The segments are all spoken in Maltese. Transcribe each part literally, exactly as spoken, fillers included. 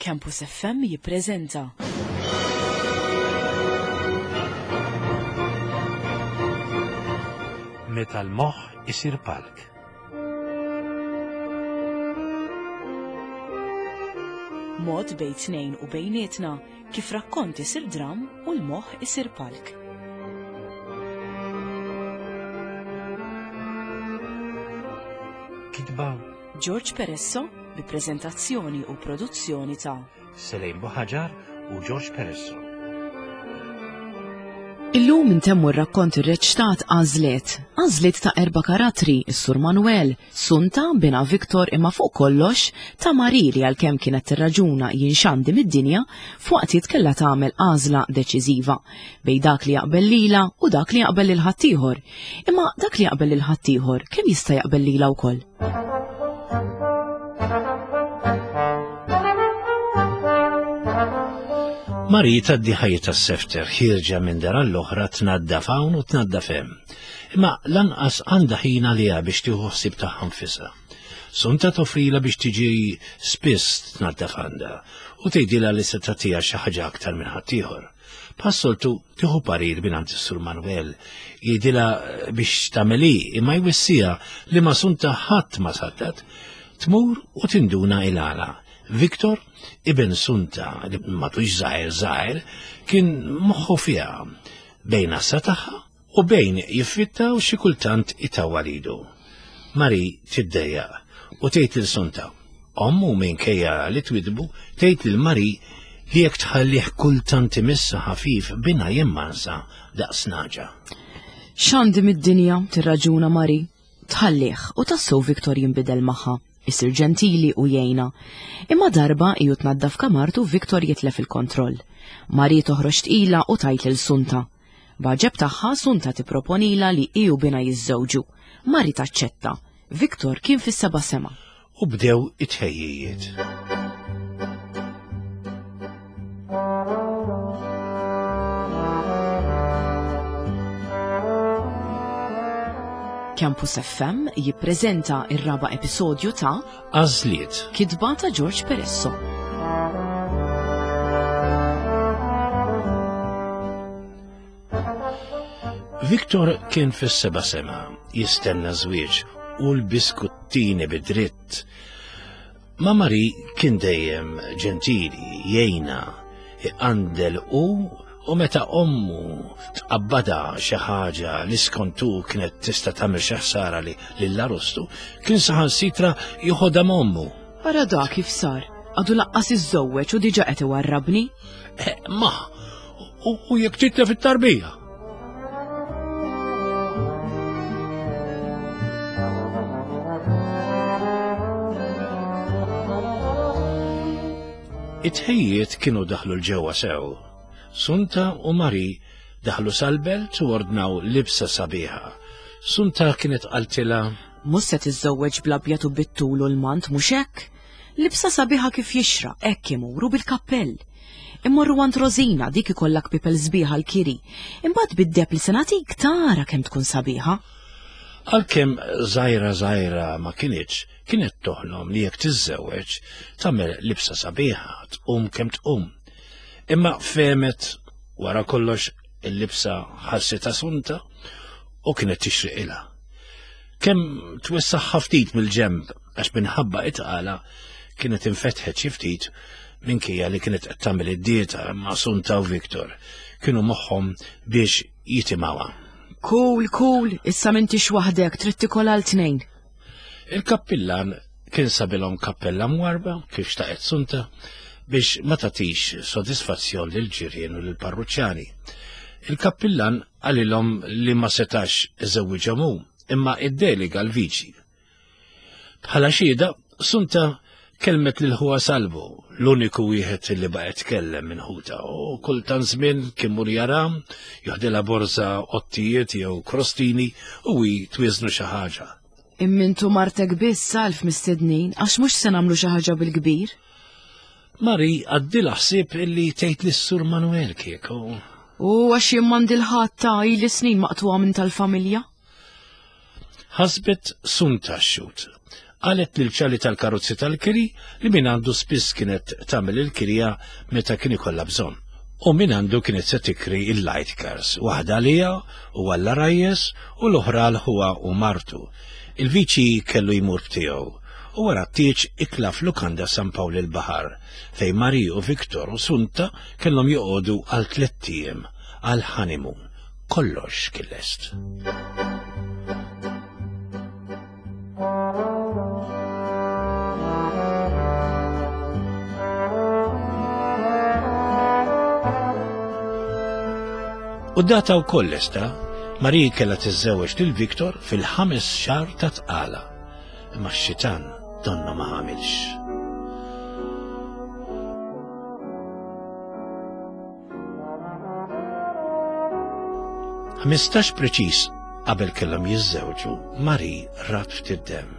Campus F M jippreżenta Meta l-moħħ isir palk. Mod bejn tnejn u bejnietna kif rakkont isir dram u l-moħħ isir palk. Kitba George Peresso bi preżentazzjoni u produzzjoni ta' Selejn Boħaġar u George Peresso. Illum intemmu r-rakkont ir-reċtat Għażliet. Għażliet ta' erba' karattri, is-Sur Manuel, Sunta, bina Viktor imma fuq kollox ta' Marili għalkemm kienet tirraġuna jinxandi mid-dinja fuqt jitkella tagħmel għażla deċiżiva bej dak li jaqbel lila u dak li jaqbel lil ħaddieħor. Imma dak li jaqbel lil ħaddieħor kemm jista' jaqbel lila wkoll? Marita d-diħajja tas-sefter ħirġa minn dara l-oħra tnaddaf hawn u tnaddaf hemm. Imma lanqas għandha ħina liha biex tieħu ħsieb tagħha nfisha. Sunta tofrila biex tiġi spiss tnaddaf għandha u tgħidilha li se tagħtiha xi ħaġa aktar minn ħaddieħor. Passoltu tieħu parir mingħand is-Sur Manuel jgħidilha biex tagħmel hi imma jwissiha li ma Sunta ħadd ma saddat tmur u tinduna il-għala. Viktor, ibn Sunta, li matux zaħir zaħir, kien moħħu fiha bejn assa tagħha u bejn jiffitta u xi kultant itawalidu. Mari tiddejjaq u tgħid lil Sunta, ommu minkejja li twidbu tgħid lil Mari li jekk tħallih kultant imissa ħafif bina jemmansa daqs naġa. X'għandi mid-dinja tirraġuna Mari, tħallih u tassew Viktor jinbidel magħha. Isir ġentili u jgħinha. Imma darba iju tnaddaf kamartu Viktor jitlef il-kontroll. Mari toħroġ tqila u tajt lil Sunta. Baġeb tagħha Sunta tipproponila li iju bina jiżżewġu. Mari taċċetta. Viktor kien fis-seba' sema. U bdew it-ħejjijiet. Campus F M jippreżenta ir-raba' episodju ta' Għażliet. Kitba ta' George Peresso. Viktor kien fis-seba' sema jistenna żwieġ u l-biskuttini bid-dritt. Ma Mari kien dejjem ġentili, jgħinha, iqandel u U meta ommu tqabbada xi ħaġa li skontu kienet tista' tagħmel xi ħsara li lill-arostu, kien saħansitra jieħodha ommu. Ara da kif sar, għadu laqqas iżżewweġ u diġà qed iwarrabni? Ma, u jekk titla fit-tarbija. It-ħejjiet kienu daħlu l-ġewwa sew. Sunta u Mari daħlu sal-belt u ordnaw libsa sabiħa. Sunta kienet qaltila Mhux se tiżżewweġ bl-abjad u bit-tul u l-mant mhux hekk? Libsa sabiħa kif jixra, hekk imuru bil-kappell. Immorru għand Rosina dik ikollak pipel sbieħa l-kiri. Imbagħad bid-deb li se nagħtik tara kemm tkun sabiħa. Għalkemm żgħira żgħira ma kienitx, kienet toħlom li jekk tiżżewweġ tagħmel libsa sabiħa tqum kemm tqum. Imma femet wara kollox il-libsa ħassita Sunta u kienet tixriq ilha. Kemm twessaħħa ftit mill-ġemb għax minħabba itqala kienet infetħet xi ftit minkejja li kienet qed tagħmel id-dieta ma' Sunta u Viktor kienu moħħhom biex jitimgħuha. Cool, cool, issa m'intix waħdek trid tikol għal tnejn. Il-kappillan kien sabilhom kappella mwarba kif xtaqet Sunta biex ma tatix sodisfazzjon lil ġirien u lil parruċjani. Il-kappillan għalilhom li ma setax iżewwiġhom hu, imma id-delega l-viċi. Bħala xhieda, Sunta kelmet lil huwa Salvo, l-uniku wieħed li baqgħet tkellem minn ħuta, u kultant żmien kien mur jara, joħdilha borza qottijiet jew krostini u wi twiżnu xi ħaġa. Immintu martek biss salf mistednin għax mhux se nagħmlu xi ħaġa bil-kbir? Mari għaddila ħsieb illi tgħid lis-Sur Manuel kieku. U għax jien m'għandi l-ħadd ta' ili snin maqtuha minn tal-familja? Ħasbet Sunta xxut. qalet lil ċali tal-karozzi tal-kiri li min għandu spiss kienet tagħmel il-kirja meta kien ikollha bżonn. U min għandu kienet se tikri il-light cars, waħda għalija u għalla rajjes u l-oħra l-ħuwa u martu. Il-viċi kellu jmur b'tiegħu u wara t-tieġ ikla f'lukanda San Pawl il-Bahar fej Mari u Viktor u Sunta kellhom joqogħdu għal tliet tiem għal honeymoon. Kollox kien lest. U data wkoll lesta, Mari kellha tiżżewweġ lil Viktor fil-ħames xahar ta' tqala. Imma x-xitan donna ma għamilx. Ħmistax preċiż qabel kellhom jiżżewġu, Mari rat ftit demm.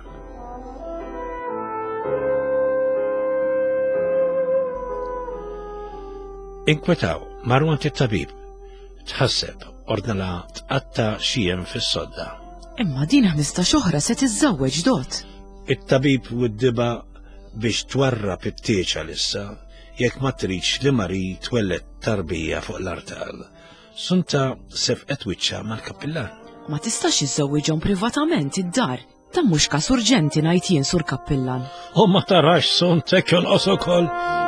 Inkwetaw marru għand it-tabib. Tħasseb ordnala tqatta xiem fis-sodda. Imma din ħmistax oħra se tiżżewweġ dot. It-tabib widdiba biex twarrab it-tieċa lissa jekk ma tridx li Mari twellet tarbija fuq l-artal. Sunta sefqet wiċċa mal-kappillan. Ma tistax iżżewwiġhom privatament id-dar. Ta' mhux każ urġenti ngħid jien sur kappillan. U ma tarax Sunta jonqos ukoll.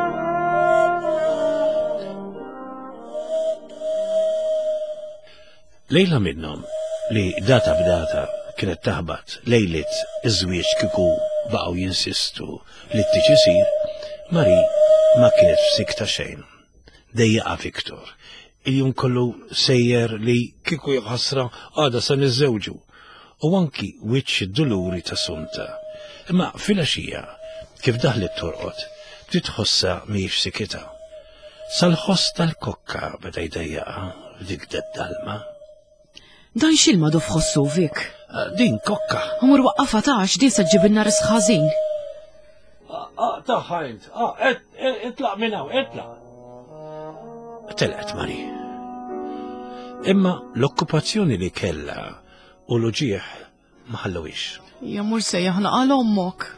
Lejla minnhom li data b'data kienet taħbat lejlit iż-żwieġ kieku baqgħu jinsistu li t-tiġi isir, Mari ma kienet f'sikta xejn. Dejjaqa Viktor. Il-jum kollu sejjer li kieku jħassra għada sa niżżewġu. U anki wiċċ id-duluri ta' Sunta. Imma fil-għaxija kif daħlet torqod titħossa mhijiex sikita. Sal-ħoss tal-kokka beda jdejjaqa f'dik d-dalma. Dan xilma du fħossu Vik. Din kokka. Umur waqqafa taħx din se ġibilna ris ħażin. Taħħajnt, itlaq minnaw, itlaq. Telqet Mari. Imma l-okkupazzjoni li kella u l-uġieħ ma ħallowix. Jamur se jaħna għal ommok.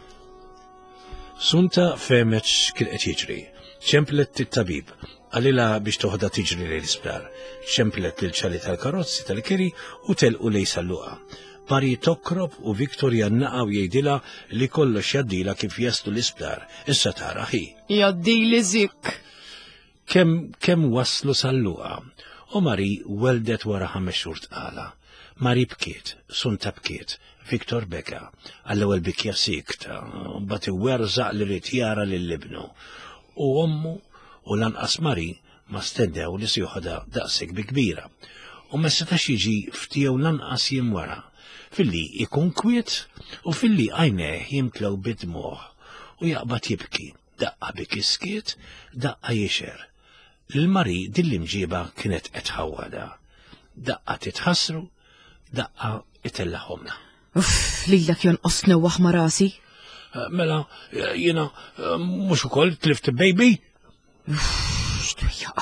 Sunta femet x'kien qed jiġri. ċemplet it-tabib għalila biex toħda tiġri lejn l-isptar. ċemplet lil ċali tal-karozzi tal-kiri u telqu lej salluqa. Mari tokkrob u Viktor jannaqaw jgħidilha li kollox jaddila kif jaslu l-isptar. Issa tara ħi. Jaddili zik. Kem kem waslu salluqa. U Mari weldet wara ħames xhur tqala. Mari bkiet, Sunta bkiet, Viktor beka, għall-ewwel bikja sikta, mbagħad iwerżaq li rid jara lill-ibnu. U ommu u lanqas Mari ma stendew li se joħodha daqshekk bi kbira. U ma setax jiġi ftiegħu lanqas jiem wara. Filli ikun kwiet u filli għajnejh jimtlew bid-dmuħ u jaqbad jibki, daqqa bi kiskiet, daqqa jixer. Lil-Mari din l-imġiba kienet qed ħawwada. Daqqa titħassru, daqqa itellaħomna. Uff, lilek jonqos newwaħ ma' rasi. Mela, jiena mhux ukoll tlift baby? X'twejjaqa.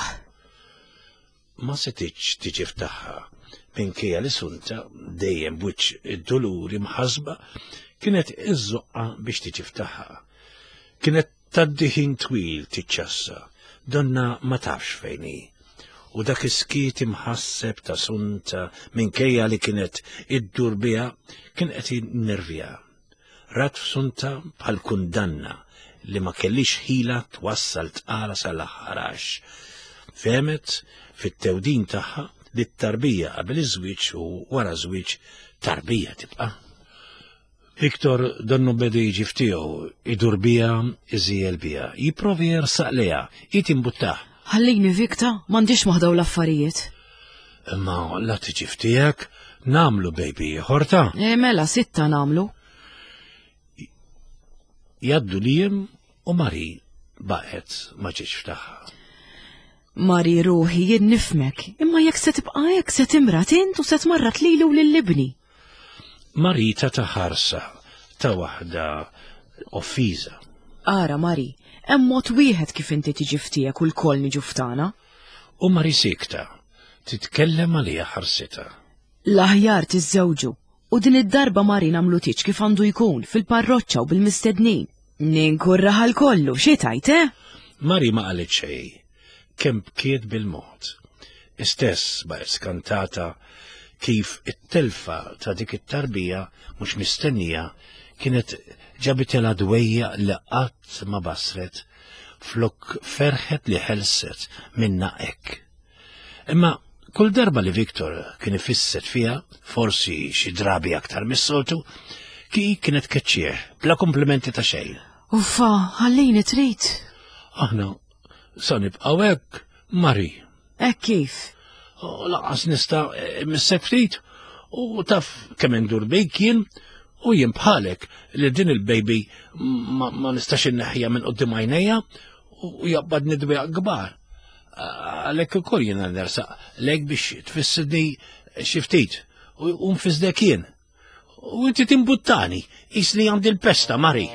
Ma setitx tiġi ftaħħa minkejja li Sunta dejjem b'wiċċ id-duluri mħasba kienet iżżoqqa biex tiġi ftaħħa. Kienet tgħaddi ħin twil tiċċassa, donna ma tafx fejn hi. U dak iskiet imħasseb ta' Sunta minkejja li kienet iddur biha kien qed jinnervja. Rat f'Sunta bħal kundanna li ma kellix ħila twassal tqala sal-aħħarax. Femet fit-tewdin tagħha li t-tarbija qabel iż-żwieġ u wara żwieġ tarbija tibqa'. Viktor donnu beda jiġi ftiegħu idur biha iżjel biha, jipprovi jersaq lejha, jit imbuttaħ. Ħallini Vikta, m'għandix maħdaw l-affarijiet. Imma la tiġi ftijak, namlu baby, ħorta. E mela sitta namlu. Jaddu lijem u Mari baqet ma ġiġ ftaħħa. Mari ruħi jien nifmek, imma jekk se tibqa' hekk se timrat int u se tmarrat lilu lill-ibni. Mari ta' taħarsa ta' waħda offiża. Ara Mari, hemm mod wieħed kif inti tiġi ftijek u l-koll niġu ftana. U Mari sikta, titkellem għalija ħarsita. L-aħjar tiżżewġu U din id-darba Mari namlu tiċ kif għandu jkun fil-parroċċa u bil-mistednin. Ninkurraħal kollu, xi tajt, eh? Mari ma qalet xejn, kemm bkiet bil-mod. Istess baqgħet skantata kif it-telfa ta' dik it-tarbija mhux mistennija kienet ġabitela dwejja li qatt ma basret flok ferħet li ħelset minna hekk. Imma kull darba li Viktor kien ifisset fiha, forsi xi drabi aktar mis-soltu, ki kienet keċċieħ bla komplimenti ta' xejn. Uffa, ħallini trid. Aħna sa nibqgħu hekk, Mari. Hekk kif? Laqas nista' missek ftit u taf kemm indur bejk jien u jien bħalek li din il-baby ma, ma nistax inneħħija minn qudiem għajnejja u jaqbad nidwi kbar. Għalhekk ukoll jiena nersaq lek biex tfissidni xi ftit u nfisdek jien. U inti timbuttani isli għandi l-pesta, Mari.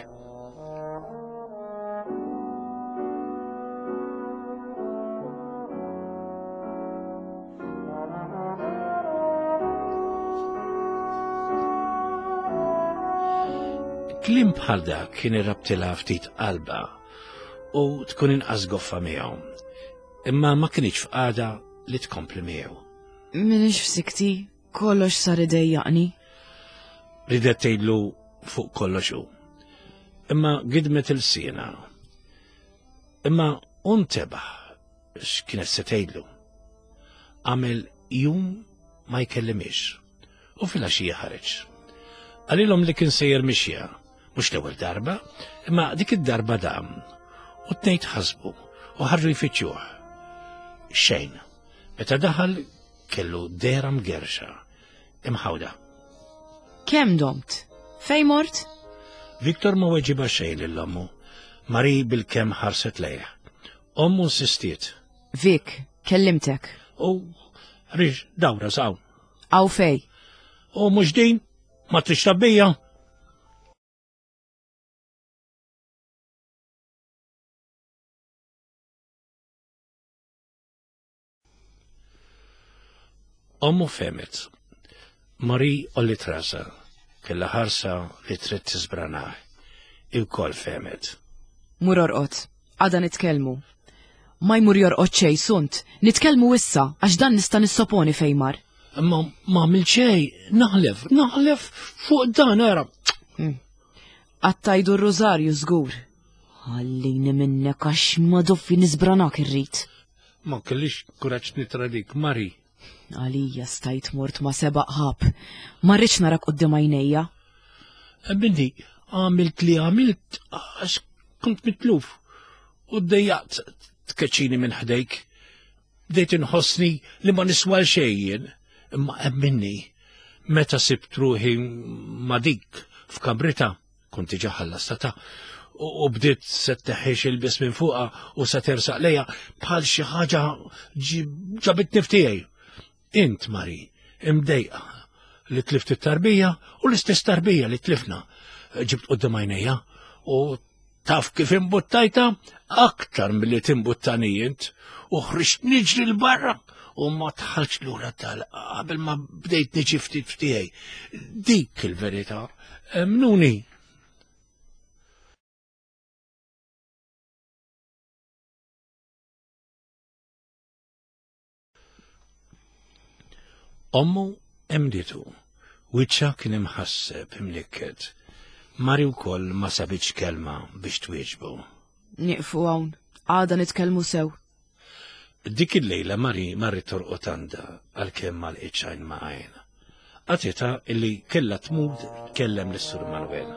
Klim bħal dak kien irrabtilha ftit qalba u tkun inqas goffa miegħu. Imma ma kienx f'qagħda li tkompli miegħu. Minix f'sikti, kollox sar idejjaqni. Ridet tgħidlu fuq kollox hu. Imma gidmet il-siena. Imma untebaħ x'kienet se tgħidlu. Għamel jum ma jkellimix u fil-għaxija ħareġ. Għalilhom li kien sejjer mixja. Mux l-ewwel darba, imma dik id-darba dam, u t-nejt ħasbu, u ħarġu jfittxuh. Xejn, meta daħal kellu dera mgerxa, imħawda. Kemm domt? Fej mort? Viktor ma weġiba xejn lill-ommu, Mari bil-kem ħarset lejh. Ommu insistiet. Vik, kellimtek. U riġ dawra saw. Aw fej? U mux din, ma trix tabbija. Ommu femet. Mari olli trasa, kella ħarsa li trid tisbranaħ. Il-kol femet. Mur orqot, għada nitkellmu. Ma jmur jorqot xej sunt, nitkellmu issa, għax dan nista' nissoponi fejmar. Ma ma milċej, naħlef, naħlef fuq dan era. Għattajdu r-rozarju żgur. Għallini minnek għax ma doffi nizbranak irrit. Ma kellix kuraġġ nitradik, Mari. Għalija stajt mort ma sebaq ħab. Ma rridx narak qudiem għajnejja. Bindi, għamilt li għamilt għax kont mitluf. U d-dejjaqt tkeċini minn ħdejk. Bdejt inħossni li ma niswal xejjen. Imma emminni, meta sibt ruħi ma dik f'kabrita, konti ġaħallastata, u bdiet setteħiex il-bis minn fuqa u se tersaq lejha bħal xi ħaġa ġabit niftijaj. Int, Mari, imdejqa li tlift it-tarbija u l-istess tarbija li tlifna. Ġibt qudiem għajnejja u taf kif imbuttajta aktar milli timbuttani int u ħriġt niġri l-barra u ma tħallx lura tal qabel ma bdejt niġi ftit ftijaj. Dik il-verità, emnuni. Ommu emditu, wiċċa kien imħasseb imlikket. Mari wkoll ma sabitx kelma biex twieġbu. Nieqfu hawn, għada nitkellmu sew. Dik il-lejla Mari marri torqod għandha għalkemm ma lqitx għajn ma' għajn. Għatita illi kella tmud tkellem lis-Sur Manuel.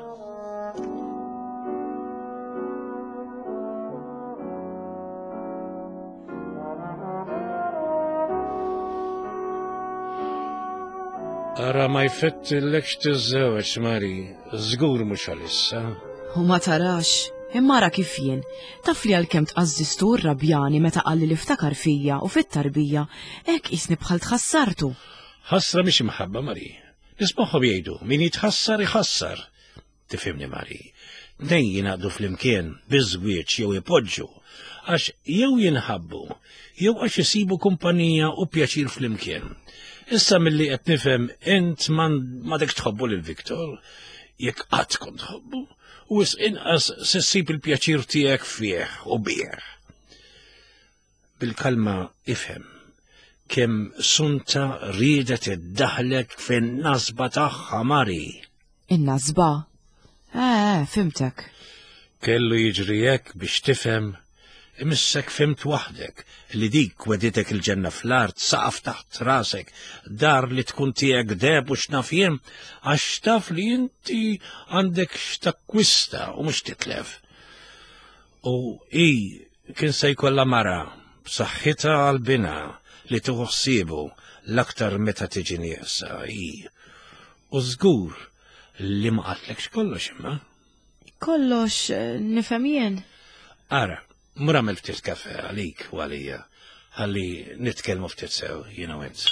Ara ma jfettillekx tiżżewġ, Mari, żgur mhux għalissa. U ma tarax, imma ara kif jien, taf li għalkemm tqażżistu rrabjani meta qalli li ftakar fija u fit-tarbija, hekk isni bħal tħassartu. Ħassra mhix imħabba, Mari. Nisma'hom jgħidu min jitħassar iħassar. Tifhimni, Mari. Dejn jingħaqdu flimkien biżwieġ jew ipoġġu, għax jew jinħabbu, jew għax isibu kumpanija u pjaċir flimkien. Issa milli qed nifhem int ma dek tħobbu lil Viktor, jekk qatt kont tħobbu, u wis inqas se ssib il-pjaċir tiegħek fih u bih. Bil-kalma ifhem kemm Sunta riedet iddaħlek fin-nasba tagħha Mari. In-nasba? Eh, fimtek. Kellu jiġri hekk biex tifhem imissek fimt waħdek li dik weditek il-ġenna fl-art saqaf taħt rasek dar li tkun tiegħek deb u x'naf jien għax taf li inti għandek x'takkwista u mhux titlef. U hi kien se jkollha mara b'saħħitha għall-bina li tieħu ħsiebu l-aktar meta tiġi nieqsa hi. U żgur li ma qatlekx kollox imma. Kollox nifhem jien. Ara, mur għamil ftit kafe għalik u għalija, għalli nitkellmu ftit sew, you know it.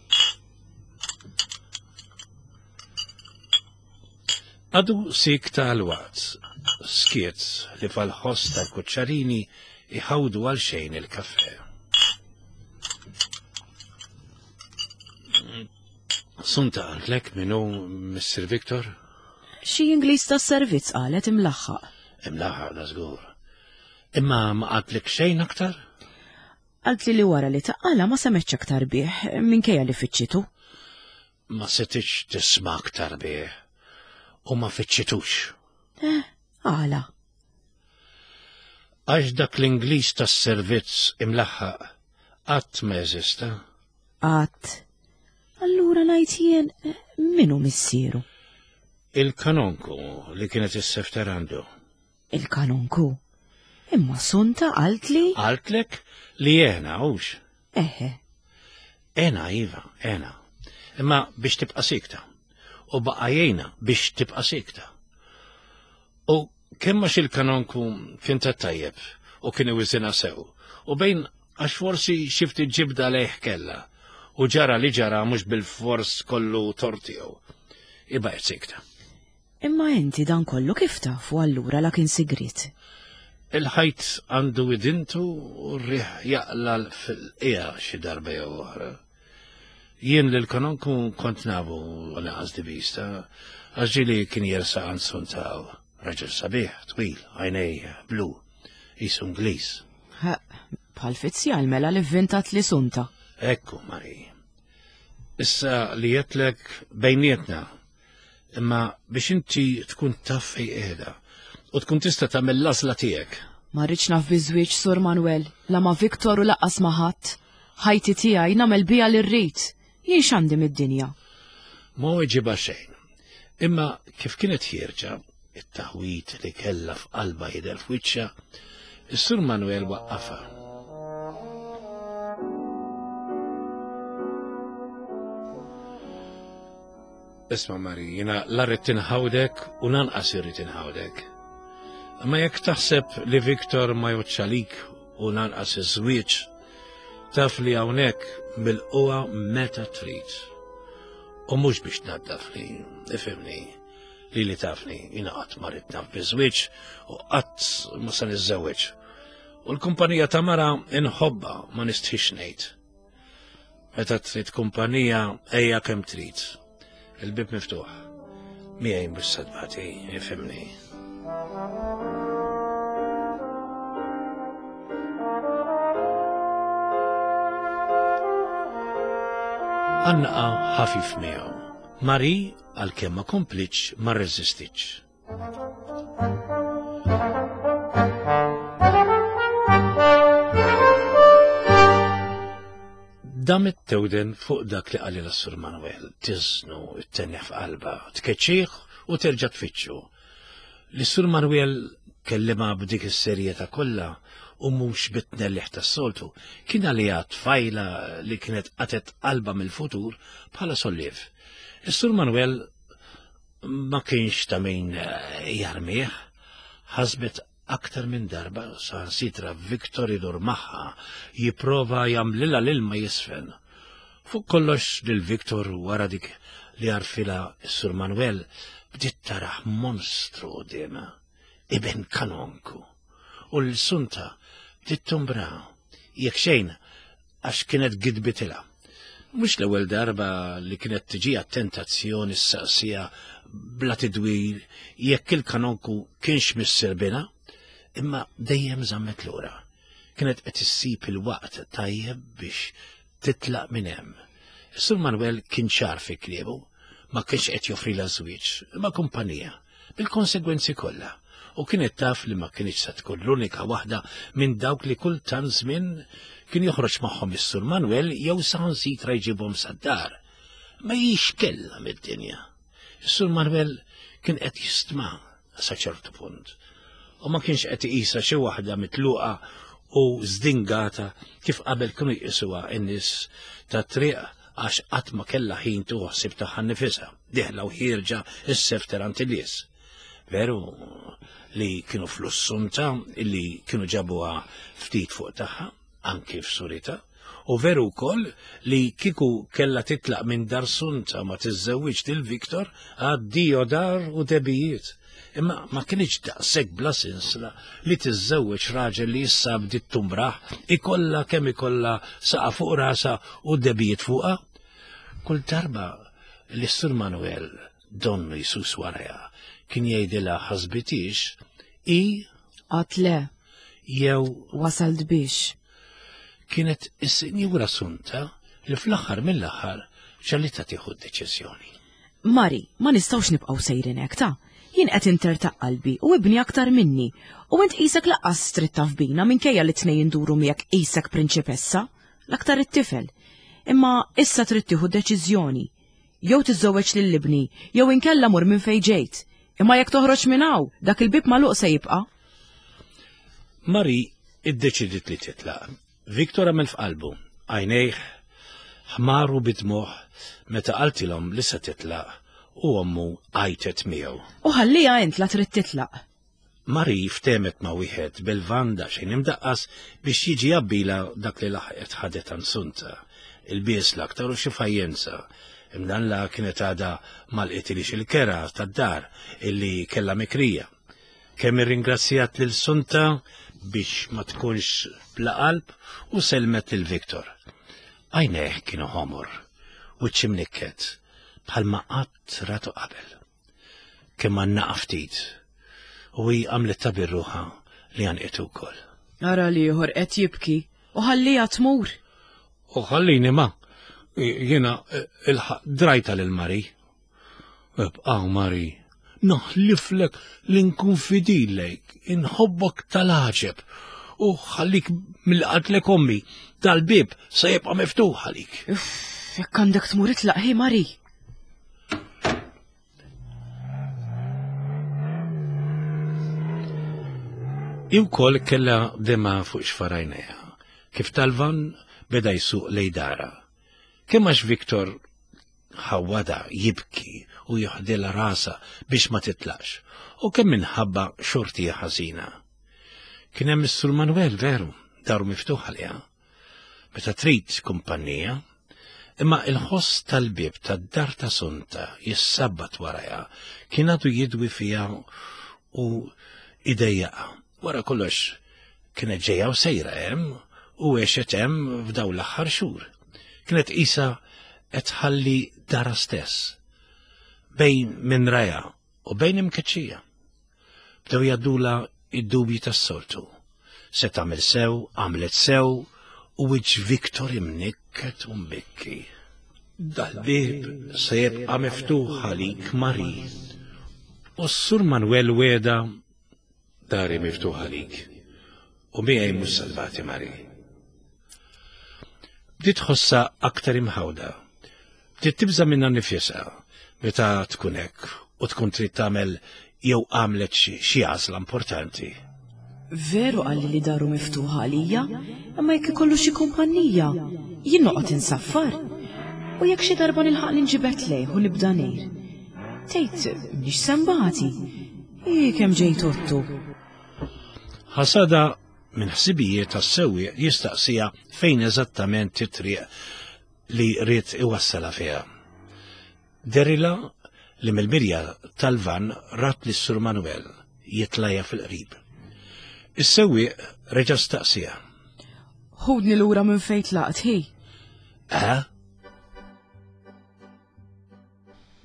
Għadu sik tal-waqt, skiet li fal-ħoss tal-kuċċarini iħawdu għal xejn il-kafe. Sunta għalek minnu mister Viktor? Xi Ingliż tas-servizz qalet imlaħħaq. Imlaħħaq da żgur. Imma ma qatlek xejn aktar? Qalt li li wara li taqala ma semeċ aktar bih minkejja li fiċċitu. Ma setitx tisma' aktar bih u ma fiċċitux. Eh, għala. Għax dak l-Ingliż tas-servizz imlaħħaq qatt ma jeżista. Qatt. Allura ngħid jien minnu missieru. Il-kanonku li kienet is-sefter għandu. Il-kanonku? Imma Sunta qalt li? Qaltlek li jena hux. Eħe. Ena iva, ena. Imma biex tibqa' sikta. U baqajjejna biex tibqa' sikta. U kemm għax il-kanonku kien tajjeb u kien iwiżina sew. U bejn għax forsi xifti ġibda lejh kella. U ġara li ġara mhux bil-fors kollu tortiegħu. Iba qed sikta. Imma inti dan kollu kif tafu allura la kien sigrit? Il-ħajt għandu idintu u rriħ jaqla fil-qija xi darba jew oħra. Jien lil kanonku kont nabu naqas dibista, għax ġieli kien jersa għand Sunta raġel sabiħ, twil, għajnej blu, jisu Ingliż. Bħal fizzjal mela li vvintat li Sunta. Ekku, Mari. Issa li jetlek bejnietna, imma biex inti tkun taf fej qiegħda u tkun tista' tagħmel l-għażla tiegħek. Ma rridx naf biżwieġ Sur Manuel, la ma Viktor u laqqas ma ħadd. Ħajti tiegħi nagħmel biha li rrid. Jien x'għandi mid-dinja. Ma iġiba xejn. Imma kif kienet ħierġa, it-taħwit li kellha f'qalba jidher f'wiċċha, is-Sur Manuel waqqafha. Isma' Mari, jiena l-arret tinħawdek u lanqas irrid inħawdek. Imma jekk taħseb li Viktor ma joċċalik u lanqas iż-żwieġ, taf li hawnhekk milquha meta trid. U mhux biex naddaf li, ifhimni, li li tafni jiena qatt ma rid naf biżwieġ u qatt ma se niżżewweġ. U l-kumpanija ta' mara inħobba ma nistħix ngħid. Meta trid kumpanija ejja kemm trid. Il-bib miftuħ. Miegħi mhux sadbati, ifhimni. Anqa ħafif miegħu. Mari għalkemm ma kompliċ ma rreżistitx. Damet tewden fuq dak li qalila Sur Manuel, tiżnu, it-tenja f'qalba, tkeċċih u terġa' tfittxu. Li Sur Manuel kellima b'dik is-serjetà kollha u mhux bitnelliħ tas-soltu, kien għaliha tfajla li kienet qatet qalba mill-futur bħala solliev. Is-Sur Manuel ma kienx ta' min jarmih, ħasbet aktar minn darba saħansitra Viktor idur magħha jipprova jagħmlilha l-ilma jisfen. Fuq kollox lil Viktor wara dik li għarfilha s-Sur Manuel bdiet taraħ monstru qudiemha, iben kanonku. U l-Sunta bdiet tumbra, jekk xejn għax kienet gidbitilha. Mhux l-ewwel darba li kienet tiġi tentazzjoni s-saqsija bla tidwir jekk il-kanonku kienx mis-serbina, imma dejjem żammet lura. Kienet qed issib il-waqt tajjeb biex titlaq minn hemm. Is-Sur Manuel kien ċar fi kliebu, ma kienx qed joffrilha żwieġ, ma kumpanija, bil-konsegwenzi kollha, u kienet taf li ma kienx se tkun l-unika waħda minn dawk li kull tant żmien kien joħroġ magħhom is-Sur Manuel jew saħansitra jġibhom sad-dar. Ma jiex kellha mid-dinja. Is-Sur Manuel kien qed jistma' sa ċertu punt, u ma kienx qed iqisha xi waħda mitluqa u żdingata kif qabel kienu jqisuha n-nies tat-triq għax qatt ma kellha ħin tuħsib tagħha nnifisha, dieħla u ħierġa s-sefter antillies. Veru li kienu fl-Assunta illi kienu ġabuha ftit fuq tagħha, anki f'Surita, u veru wkoll li kieku kellha titlaq minn dar Sunta ma tiżżewwiġ lil Viktor għaddiju dar u debijiet. Imma ma kienx daqshekk bla sinsla li tiżżewweġ raġel li issa bdiet tumbraħ ikollha kemm ikollha saqa fuq rasa u debijiet fuqha. Kull darba li s-Sur Manuel donnu jisus warajha kien jgħidilha ħasbitix i Qatt le, jew wasalt biex. kienet is-Sinjura Sunta li fl-aħħar mill-aħħar ċallita tieħu d-deċiżjoni. Mari, ma nistgħux nibqgħu sejrin hekk ta'. Jien qed intertaq qalbi u ibni aktar minni, u int qisek laqqas stritta f'bina minkejja li tnejn induru miegħek qisek prinċipessa, l-aktar it-tifel. Imma issa trid tieħu deċiżjoni. Jew tiżżewweġ lill-ibni, jew inkella mur minn fejn ġejt. Imma jekk toħroġ minn hawn, dak il-bib magħluq se jibqa'. Mari iddeċidiet li titlaq. Viktor għamel f'qalbu, għajnejh ħmaru bidmuħ meta qaltilhom li se titlaq u ommu għajtet miegħu. U ħallija int la trid titlaq. Mari ftemet ma' wieħed bil-vanda xejn imdaqqas biex jiġi jabbila dak li laħqet ħadet Sunta, il-bies l-aktar u xi fajjenza. Imdan la kienet għada mal-qitilix il-kera tad-dar illi kellha mikrija. Kemm irringrazzjat lil Sunta biex ma tkunx bla qalb u selmet lil Viktor. Għajnejh kienu ħomor, wiċċ imnikket, bħalma qatt ratu qabel. Kemm għanna ftit, u hi għamlet ta' birruħa li għanqitu wkoll. Ara li ieħor qed jibki u ħallija tmur. U ħallini ma, jiena il-ħaq drajta lil Mari. Ebqaw Mari, naħliflek li nkun fidilek, inħobbok tal-ħaġeb, u ħallik mill-qatlek ommi, tal-bib se jibqa' miftuħ għalik. Jekk għandek tmur itlaq ħi Mari. Iwkoll kellha dema fuq xfarajnejha, kif talvan beda jsuq lejdara. Kemm għax Viktor ħawwada jibki u joħdilha rasa biex ma titlaqx, u kemm minħabba xortija ħażina. Kien hemm is-Sur Manuel veru, daru miftuħ għaliha. Meta trid kumpanija, imma il-ħoss tal-bib tad-dar ta' Sunta jissabbat warajha kien għadu jidwi fiha u idejjaqa. Wara kollox kienet ġejja u sejra hemm u għexet hemm f'daw l-aħħar xhur. Kienet qisha qed tħalli dara stess, bejn minn raja u bejn imkeċċija. Bdew jaddula id-dubji tas-soltu. Se tagħmel sew, għamlet sew, u wiċċ Viktor imnikket u mbikki. Dal-bib se jibqa' miftuħ għalik Mari. U s-Sur Manuel weda dari miftuħ għalik, u miegħi mhux salvati Mari. Bdiet tħossha aktar imħawda, bdiet tibża minnha nnifisha meta tkun hekk u tkun trid tagħmel jew għamlet xi għażla importanti. Veru qalli li daru miftuħa għalija, imma jekk ikollu xi kumpanija, jien noqgħod insaffar. U jekk xi darba nilħaq ninġibed lejh u nibda ngħid. Tgħid mhix sembati, hi kemm ġejt ottu. Ħasada minn ħsibijiet tas-sewwieq jistaqsija fejn eżattament titriq li rrid iwassala fiha. Derila li mill-mirja tal-van rat lis Sur Manuel jitlajja fil-qrib. Is-sewwieq reġa' staqsija. Ħudni lura minn fejn tlaqt hi. Eh?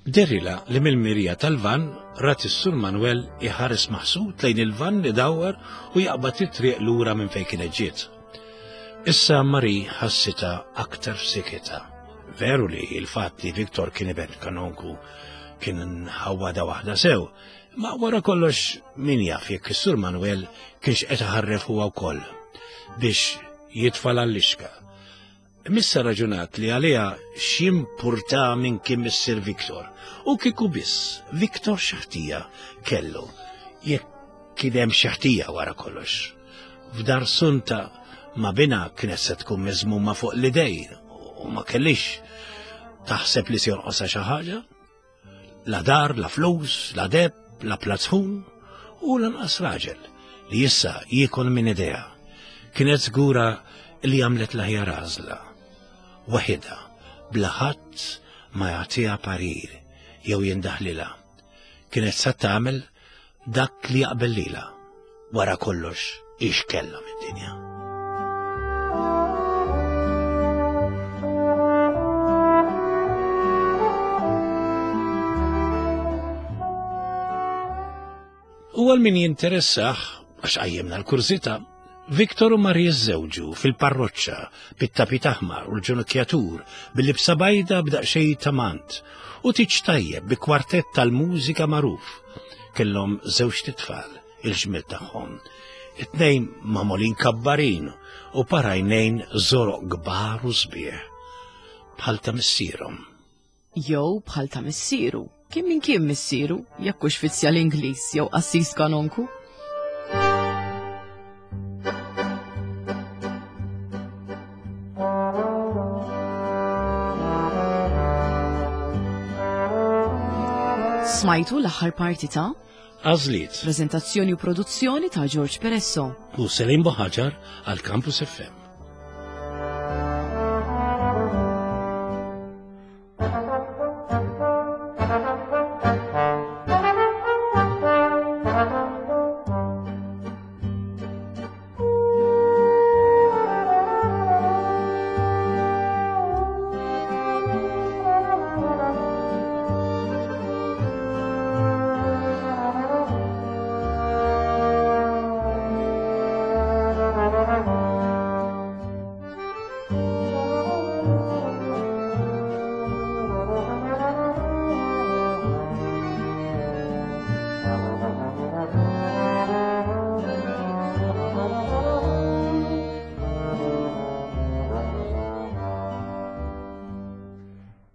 Bderrila li mill-mirija tal-van rat is-Sur Manuel iħares maħsud lejn il-van li dawar u jaqbad it-triq lura minn fejn kienet ġiet. Issa Mari ħassita aktar f'siketa. Veru li il-fatt li Viktor kien ibn kanonku kien ħawwada waħda sew, ma wara kollox min jaf jekk is-Sur Manuel kienx qed iħarref huwa wkoll biex jitfal għall-ixka. Missa raġunat li għaliha x'impurta minn kien Mister Viktor u kieku biss Viktor xaħtija kellu jekk kien hemm xaħtija wara kollox. F'dar Sunta ma bina kienet se tkun miżmuma fuq l-idej u ma kellix taħseb li se jonqosha xi ħaġa. La dar, la flus, la deb, la platzħun u lanqas raġel li issa jiekol minn idea. Kienet żgura li għamlet l-aħjar għażla. Waħida, bla ħadd ma jagħtiha parir jew jindaħlilha. Kienet sa tagħmel dak li jaqbel lilha. Wara kollox ix kellha mid-dinja. U għal min jinteressaħ, għax għajjemna l-kurzita, Viktor u Mari żewġu fil-parroċċa bit-tapit aħmar u l-ġunukkjatur bil-libsa bajda b'daqsxejn tamant u tiġ tajjeb bi kwartett tal-mużika magħruf. Kellhom żewġ titfal, il-ġmiel tagħhom. It-tnejn magħmulin kabbarin u parajnejn żoroq kbar u sbieħ. Bħal ta' missierhom. Jew bħal ta' missieru. Kien min kien missieru, jekk hux Fizzja l-Ingliż jew Assis Kanonku. Smajtu l-aħħar parti ta' Għażliet. Preżentazzjoni u produzzjoni ta' George Peresso U Selim Boħaġar għal Campus F M.